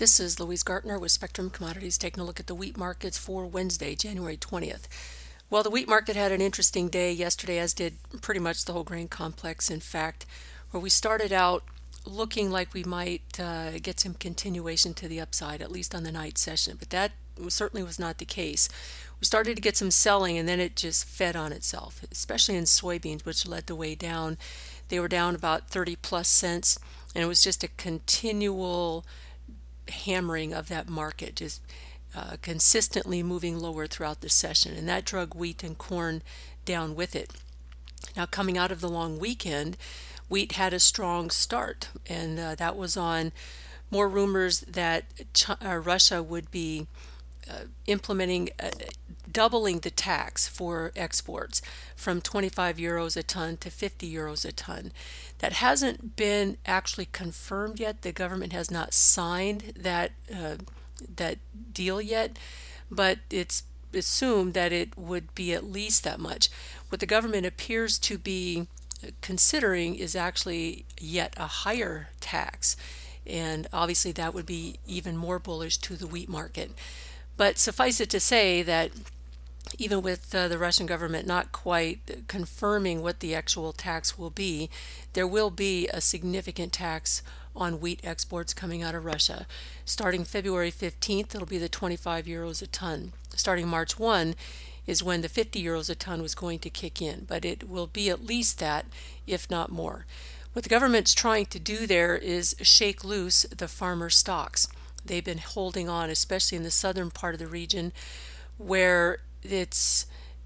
This is Louise Gartner with Spectrum Commodities taking a look at the wheat markets for Wednesday, January 20th. Well, the wheat market had an interesting day yesterday, as did pretty much the whole grain complex, in fact, where we started out looking like we might get some continuation to the upside, at least on the night session, but that certainly was not the case. We started to get some selling, and then it just fed on itself, especially in soybeans, which led the way down. They were down about 30 plus cents, and it was just a continual hammering of that market, just consistently moving lower throughout the session, and that drug wheat and corn down with it. Now, coming out of the long weekend, wheat had a strong start, and that was on more rumors that Russia would be implementing doubling the tax for exports from 25 euros a ton to 50 euros a ton. That hasn't been actually confirmed yet. The government has not signed that deal yet, but it's assumed that it would be at least that much. What the government appears to be considering is actually yet a higher tax, and obviously that would be even more bullish to the wheat market. But suffice it to say that even with the Russian government not quite confirming what the actual tax will be, there will be a significant tax on wheat exports coming out of Russia. Starting February 15th, it'll be the 25 euros a ton. Starting March 1 is when the 50 euros a ton was going to kick in, but it will be at least that, if not more. What the government's trying to do there is shake loose the farmer stocks. They've been holding on, especially in the southern part of the region, where it's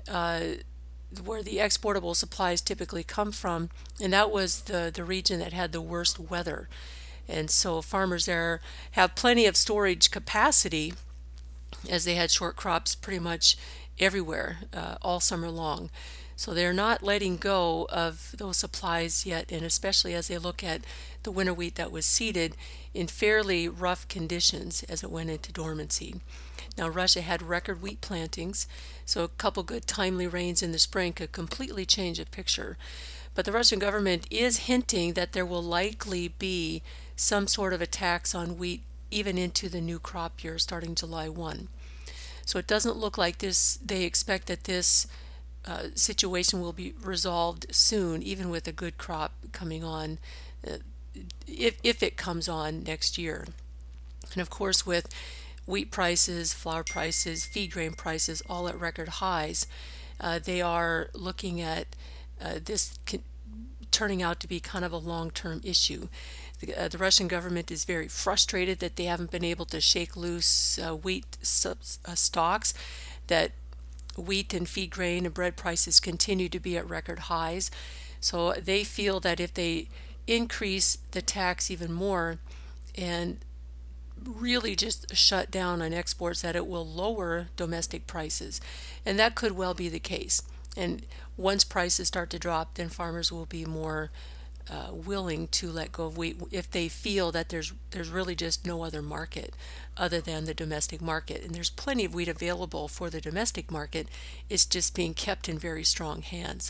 where the exportable supplies typically come from, and that was the region that had the worst weather. And so farmers there have plenty of storage capacity, as they had short crops pretty much everywhere all summer long. So they're not letting go of those supplies yet, and especially as they look at the winter wheat that was seeded in fairly rough conditions as it went into dormancy. Now, Russia had record wheat plantings, so a couple good timely rains in the spring could completely change the picture. But the Russian government is hinting that there will likely be some sort of a tax on wheat even into the new crop year starting July 1. So it doesn't look like they expect that this situation will be resolved soon, even with a good crop coming on, if it comes on next year. And of course, with wheat prices, flour prices, feed grain prices all at record highs, they are looking at this turning out to be kind of a long-term issue. The Russian government is very frustrated that they haven't been able to shake loose wheat stocks, that wheat and feed grain and bread prices continue to be at record highs. So they feel that if they increase the tax even more and really just shut down on exports, that it will lower domestic prices. And that could well be the case. And once prices start to drop, then farmers will be more willing to let go of wheat if they feel that there's really just no other market other than the domestic market. And there's plenty of wheat available for the domestic market. It's just being kept in very strong hands.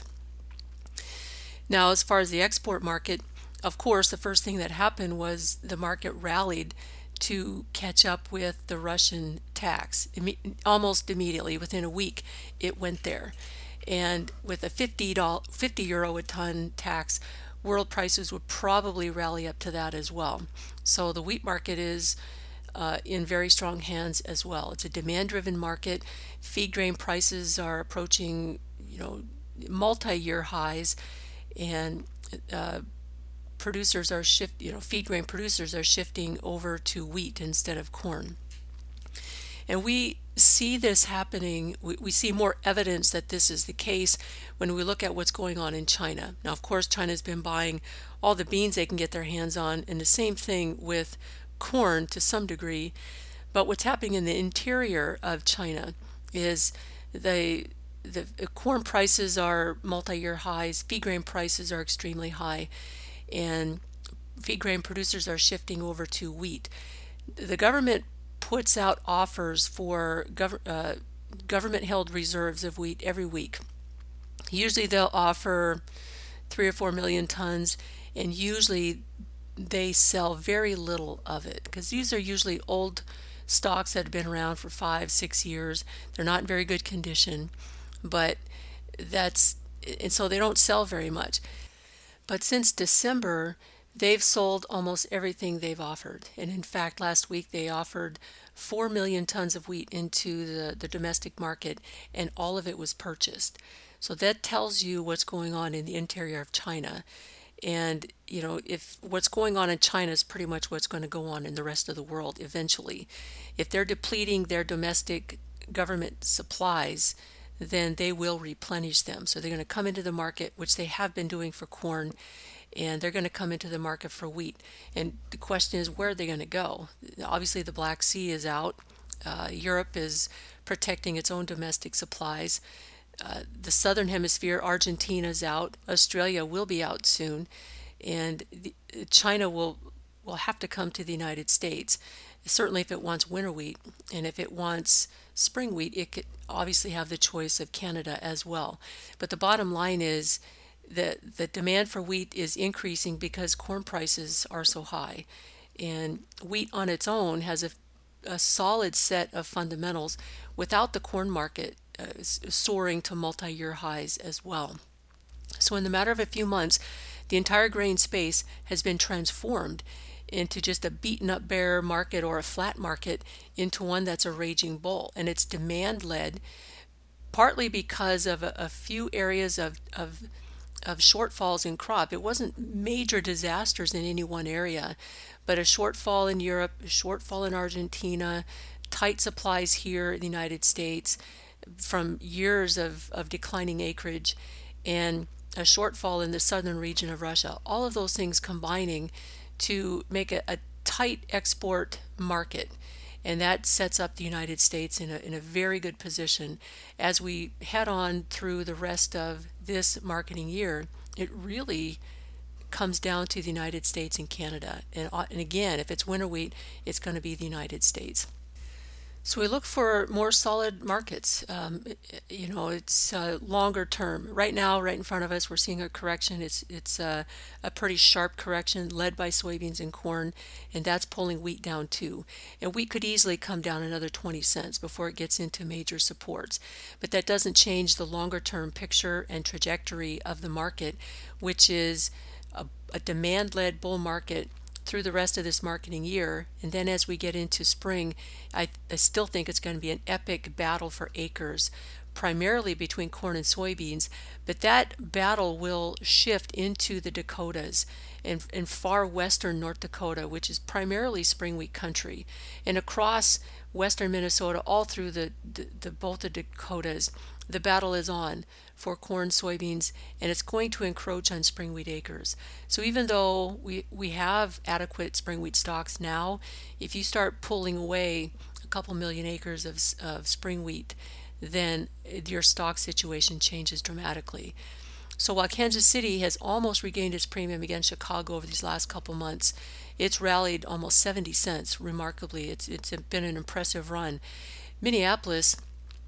Now, as far as the export market, of course, the first thing that happened was the market rallied to catch up with the Russian tax. Almost immediately, within a week, it went there. And with a 50 euro a ton tax, world prices would probably rally up to that as well. So the wheat market is in very strong hands as well. It's a demand-driven market. Feed grain prices are approaching, multi-year highs, and producers are feed grain producers are shifting over to wheat instead of corn. And we see this happening. We see more evidence that this is the case when we look at what's going on in China. Now, of course, China's been buying all the beans they can get their hands on, and the same thing with corn to some degree. But what's happening in the interior of China is the corn prices are multi-year highs, feed grain prices are extremely high, and feed grain producers are shifting over to wheat. The government puts out offers for government-held reserves of wheat every week. Usually they'll offer 3 or 4 million tons, and usually they sell very little of it because these are usually old stocks that have been around for 5, 6 years. They're not in very good condition, but that's and so they don't sell very much. But since December, they've sold almost everything they've offered. And in fact, last week they offered 4 million tons of wheat into the domestic market, and all of it was purchased. So that tells you what's going on in the interior of China. And, if what's going on in China is pretty much what's going to go on in the rest of the world eventually. If they're depleting their domestic government supplies, then they will replenish them. So they're going to come into the market, which they have been doing for corn, and they're going to come into the market for wheat. And the question is, where are they going to go? Obviously, the Black Sea is out. Europe is protecting its own domestic supplies. The southern hemisphere, Argentina is out. Australia will be out soon, and China will have to come to the United States. Certainly, if it wants winter wheat, and if it wants spring wheat, it could obviously have the choice of Canada as well. But the bottom line is that the demand for wheat is increasing because corn prices are so high, and wheat on its own has a solid set of fundamentals without the corn market soaring to multi-year highs as well. So in the matter of a few months, the entire grain space has been transformed into just a beaten up bear market or a flat market into one that's a raging bull. And it's demand led partly because of a few areas of shortfalls in crop. It wasn't major disasters in any one area, but a shortfall in Europe, a shortfall in Argentina, tight supplies here in the United States from years of declining acreage, and a shortfall in the southern region of Russia. All of those things combining to make a tight export market. And that sets up the United States in a very good position. As we head on through the rest of this marketing year, it really comes down to the United States and Canada. And again, if it's winter wheat, it's going to be the United States. So we look for more solid markets. It's longer term. Right now, right in front of us, we're seeing a correction. It's a pretty sharp correction led by soybeans and corn, and that's pulling wheat down too. And wheat could easily come down another 20 cents before it gets into major supports. But that doesn't change the longer term picture and trajectory of the market, which is a demand-led bull market through the rest of this marketing year. And then as we get into spring, I still think it's going to be an epic battle for acres, primarily between corn and soybeans. But that battle will shift into the Dakotas and far western North Dakota, which is primarily spring wheat country, and across western Minnesota, all through the both the Dakotas. The battle is on for corn, soybeans, and it's going to encroach on spring wheat acres. So even though we have adequate spring wheat stocks now, if you start pulling away a couple million acres of spring wheat, then your stock situation changes dramatically. So while Kansas City has almost regained its premium against Chicago over these last couple months, it's rallied almost 70 cents remarkably. It's been an impressive run. Minneapolis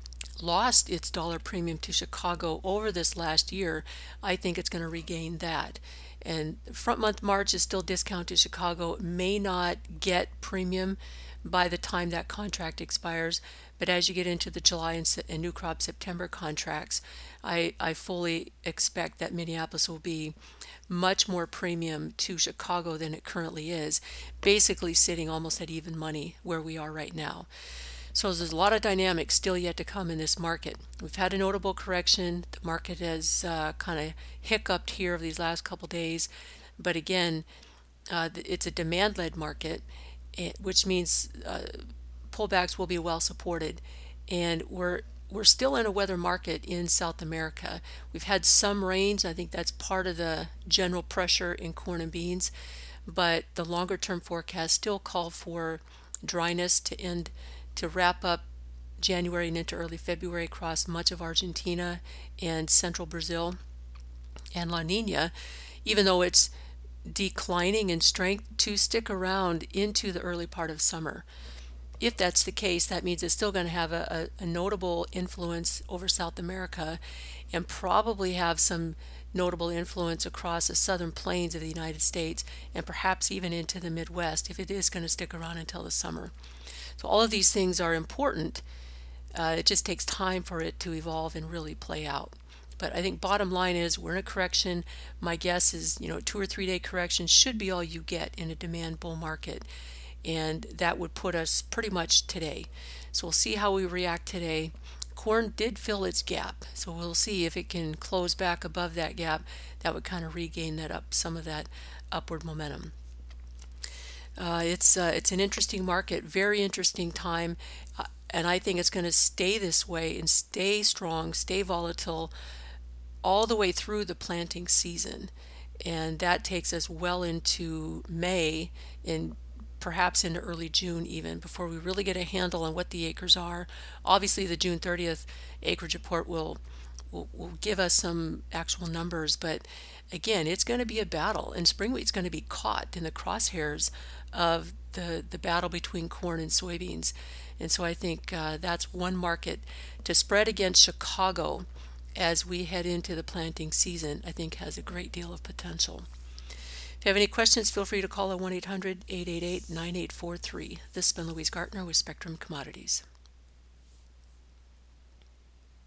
lost its dollar premium to Chicago over this last year. I think it's going to regain that. And front month March is still discounted. Chicago may not get premium by the time that contract expires, but as you get into the July and new crop September contracts, I fully expect that Minneapolis will be much more premium to Chicago than it currently is, basically sitting almost at even money where we are right now. So there's a lot of dynamics still yet to come in this market. We've had a notable correction. The market has kind of hiccuped here over these last couple days. But again, it's a demand-led market, which means pullbacks will be well supported. And we're still in a weather market in South America. We've had some rains. I think that's part of the general pressure in corn and beans. But the longer-term forecast still call for dryness to wrap up January and into early February across much of Argentina and central Brazil. And La Nina, even though it's declining in strength, to stick around into the early part of summer. If that's the case, that means it's still going to have a notable influence over South America and probably have some notable influence across the southern plains of the United States and perhaps even into the Midwest if it is going to stick around until the summer. So all of these things are important. It just takes time for it to evolve and really play out. But I think bottom line is we're in a correction. My guess is, 2 or 3 day correction should be all you get in a demand bull market. And that would put us pretty much today. So we'll see how we react today. Corn did fill its gap, so we'll see if it can close back above that gap. That would kind of regain that up some of that upward momentum. It's an interesting market, very interesting time, and I think it's going to stay this way and stay strong, stay volatile all the way through the planting season, and that takes us well into May and perhaps into early June even before we really get a handle on what the acres are. Obviously, the June 30th acreage report will give us some actual numbers, but again, it's going to be a battle, and spring wheat's going to be caught in the crosshairs of the battle between corn and soybeans. And so I think that's one market to spread against Chicago as we head into the planting season, I think has a great deal of potential. If you have any questions, feel free to call at 1-800-888-9843. This has been Louise Gartner with Spectrum Commodities.